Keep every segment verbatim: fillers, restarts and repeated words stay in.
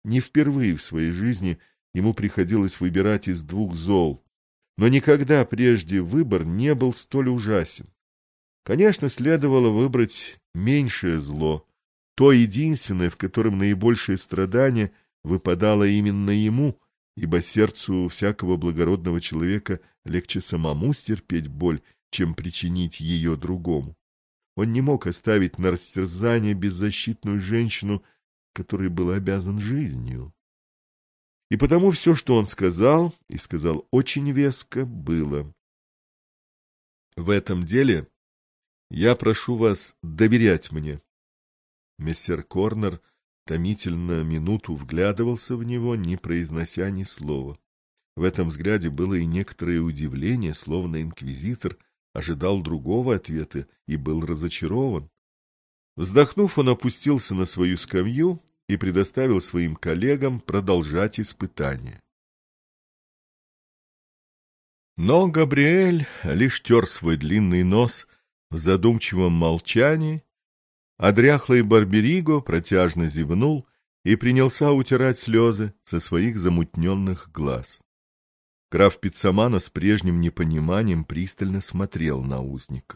Не впервые в своей жизни ему приходилось выбирать из двух зол, но никогда прежде выбор не был столь ужасен. Конечно, следовало выбрать меньшее зло, то единственное, в котором наибольшее страдание выпадало именно ему, ибо сердцу всякого благородного человека легче самому стерпеть боль, чем причинить ее другому. Он не мог оставить на растерзание беззащитную женщину, которой был обязан жизнью. И потому все, что он сказал, и сказал очень веско, было: «В этом деле я прошу вас доверять мне». Мессер Корнер томительно минуту вглядывался в него, не произнося ни слова. В этом взгляде было и некоторое удивление, словно инквизитор ожидал другого ответа и был разочарован. Вздохнув, он опустился на свою скамью и предоставил своим коллегам продолжать испытание. Но Габриэль лишь тер свой длинный нос в задумчивом молчании, а дряхлый Барбериго протяжно зевнул и принялся утирать слезы со своих замутненных глаз. Граф Пиццамано с прежним непониманием пристально смотрел на узника.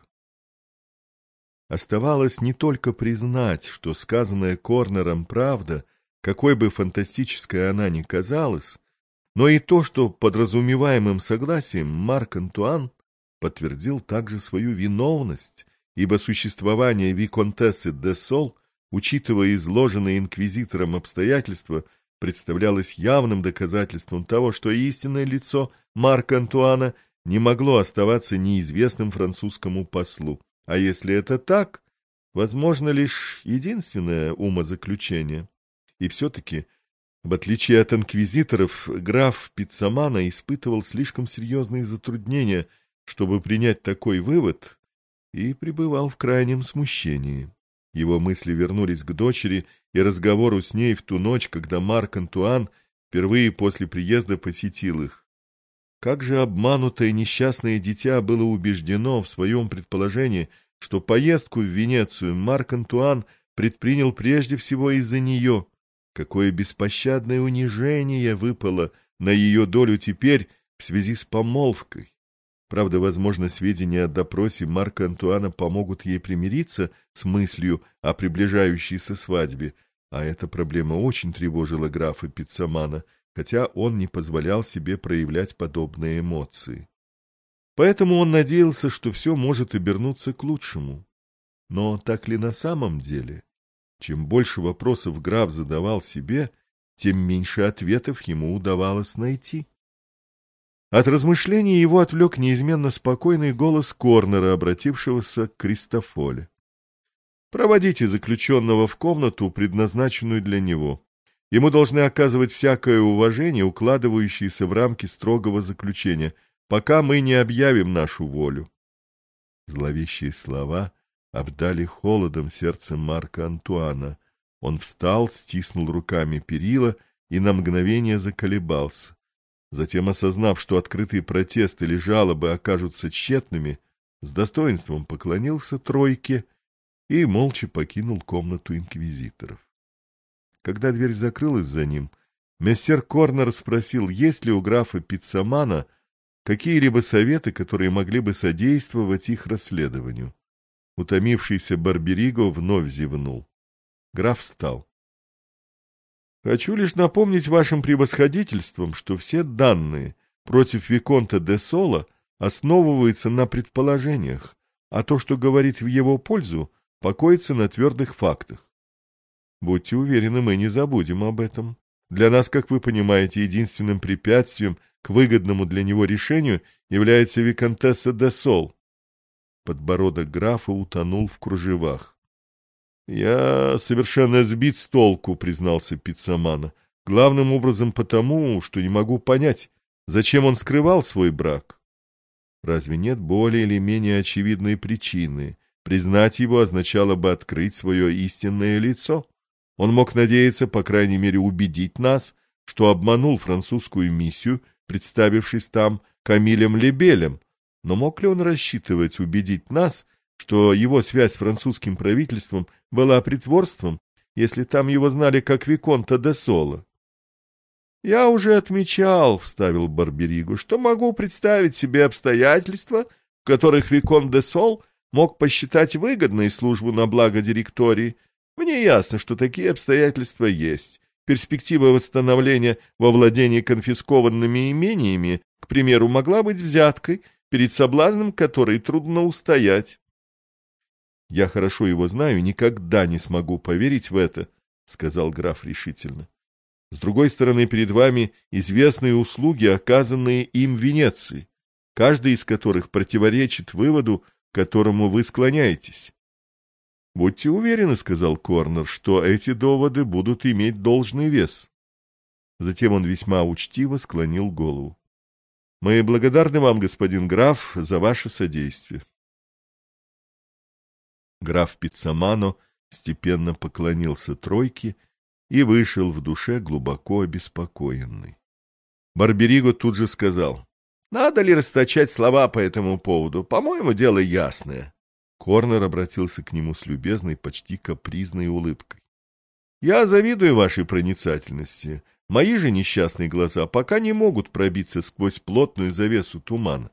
Оставалось не только признать, что сказанная Корнером правда, какой бы фантастической она ни казалась, но и то, что подразумеваемым согласием Марк Антуан подтвердил также свою виновность, ибо существование виконтессы де Сол, учитывая изложенные инквизитором обстоятельства, представлялось явным доказательством того, что истинное лицо Марка Антуана не могло оставаться неизвестным французскому послу. А если это так, возможно лишь единственное умозаключение. И все-таки, в отличие от инквизиторов, граф Пиццамано испытывал слишком серьезные затруднения, чтобы принять такой вывод, и пребывал в крайнем смущении. Его мысли вернулись к дочери и разговору с ней в ту ночь, когда Марк Антуан впервые после приезда посетил их. Как же обманутое несчастное дитя было убеждено в своем предположении, что поездку в Венецию Марк Антуан предпринял прежде всего из-за нее. Какое беспощадное унижение выпало на ее долю теперь в связи с помолвкой. Правда, возможно, сведения о допросе Марка Антуана помогут ей примириться с мыслью о приближающейся свадьбе, а эта проблема очень тревожила графа Пиццамано, хотя он не позволял себе проявлять подобные эмоции. Поэтому он надеялся, что все может обернуться к лучшему. Но так ли на самом деле? Чем больше вопросов граф задавал себе, тем меньше ответов ему удавалось найти. От размышлений его отвлек неизменно спокойный голос Корнера, обратившегося к Кристофоле. «Проводите заключенного в комнату, предназначенную для него. Ему должны оказывать всякое уважение, укладывающееся в рамки строгого заключения, пока мы не объявим нашу волю». Зловещие слова обдали холодом сердце Марка Антуана. Он встал, стиснул руками перила и на мгновение заколебался. Затем, осознав, что открытые протесты или жалобы окажутся тщетными, с достоинством поклонился тройке и молча покинул комнату инквизиторов. Когда дверь закрылась за ним, мессер Корнер спросил, есть ли у графа Пиццамано какие-либо советы, которые могли бы содействовать их расследованию. Утомившийся Барбериго вновь зевнул. Граф встал. «Хочу лишь напомнить вашим превосходительствам, что все данные против виконта де Сола основываются на предположениях, а то, что говорит в его пользу, покоится на твердых фактах. Будьте уверены, мы не забудем об этом. Для нас, как вы понимаете, единственным препятствием к выгодному для него решению является виконтесса де Сол». Подбородок графа утонул в кружевах. «Я совершенно сбит с толку», — признался Пиццамано. «Главным образом потому, что не могу понять, зачем он скрывал свой брак. Разве нет более или менее очевидной причины? Признать его означало бы открыть свое истинное лицо. Он мог надеяться, по крайней мере, убедить нас, что обманул французскую миссию, представившись там Камилем Лебелем. Но мог ли он рассчитывать убедить нас, что его связь с французским правительством была притворством, если там его знали как виконта де Сола? Я уже отмечал, — вставил Барбериго, — что могу представить себе обстоятельства, в которых Викон де Сол мог посчитать выгодной службу на благо директории. Мне ясно, что такие обстоятельства есть. Перспектива восстановления во владении конфискованными имениями, к примеру, могла быть взяткой, перед соблазном которой трудно устоять. — Я хорошо его знаю, никогда не смогу поверить в это, — сказал граф решительно. — С другой стороны, перед вами известные услуги, оказанные им в Венеции, каждый из которых противоречит выводу, к которому вы склоняетесь. — Будьте уверены, — сказал Корнер, — что эти доводы будут иметь должный вес. Затем он весьма учтиво склонил голову. — Мы благодарны вам, господин граф, за ваше содействие. Граф Пиццамано степенно поклонился тройке и вышел в душе глубоко обеспокоенный. Барбериго тут же сказал: — Надо ли расточать слова по этому поводу? По-моему, дело ясное. Корнер обратился к нему с любезной, почти капризной улыбкой. — Я завидую вашей проницательности. Мои же несчастные глаза пока не могут пробиться сквозь плотную завесу тумана.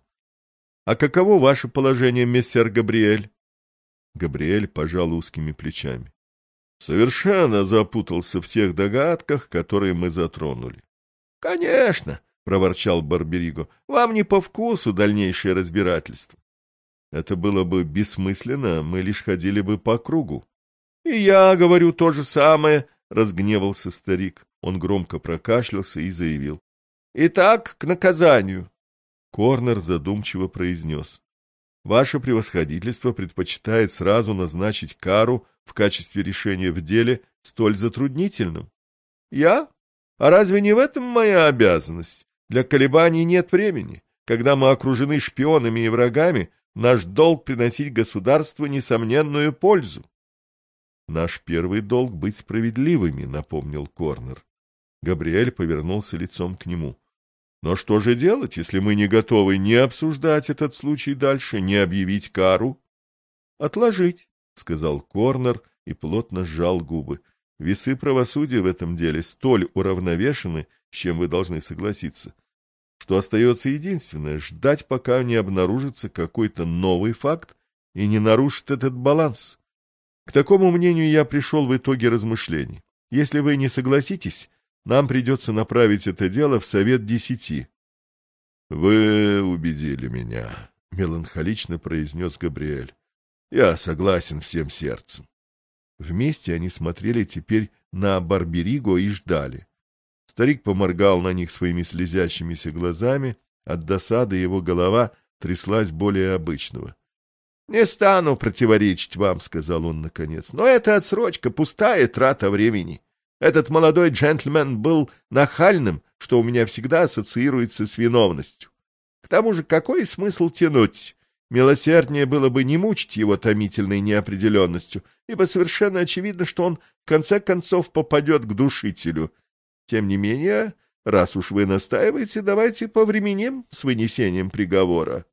А каково ваше положение, мессер Габриэль? Габриэль пожал узкими плечами. — Совершенно запутался в тех догадках, которые мы затронули. — Конечно, — проворчал Барбериго, — вам не по вкусу дальнейшее разбирательство. Это было бы бессмысленно, мы лишь ходили бы по кругу. — И я говорю то же самое, — разгневался старик. Он громко прокашлялся и заявил: — Итак, к наказанию. Корнер задумчиво произнес: — Ваше превосходительство предпочитает сразу назначить кару в качестве решения в деле столь затруднительном. — Я? А разве не в этом моя обязанность? Для колебаний нет времени. Когда мы окружены шпионами и врагами, наш долг приносить государству несомненную пользу. — Наш первый долг — быть справедливыми, — напомнил Корнер. Габриэль повернулся лицом к нему. — Но что же делать, если мы не готовы ни обсуждать этот случай дальше, ни объявить кару? — Отложить, — сказал Корнер и плотно сжал губы. — Весы правосудия в этом деле столь уравновешены, с чем вы должны согласиться, что остается единственное — ждать, пока не обнаружится какой-то новый факт и не нарушит этот баланс. К такому мнению я пришел в итоге размышлений. Если вы не согласитесь, нам придется направить это дело в Совет Десяти. — Вы убедили меня, — меланхолично произнес Габриэль. — Я согласен всем сердцем. Вместе они смотрели теперь на Барбериго и ждали. Старик поморгал на них своими слезящимися глазами, от досады его голова тряслась более обычного. — Не стану противоречить вам, — сказал он наконец, — но эта отсрочка — пустая трата времени. Этот молодой джентльмен был нахальным, что у меня всегда ассоциируется с виновностью. К тому же какой смысл тянуть? Милосерднее было бы не мучить его томительной неопределенностью, ибо совершенно очевидно, что он в конце концов попадет к душителю. Тем не менее, раз уж вы настаиваете, давайте повременим с вынесением приговора.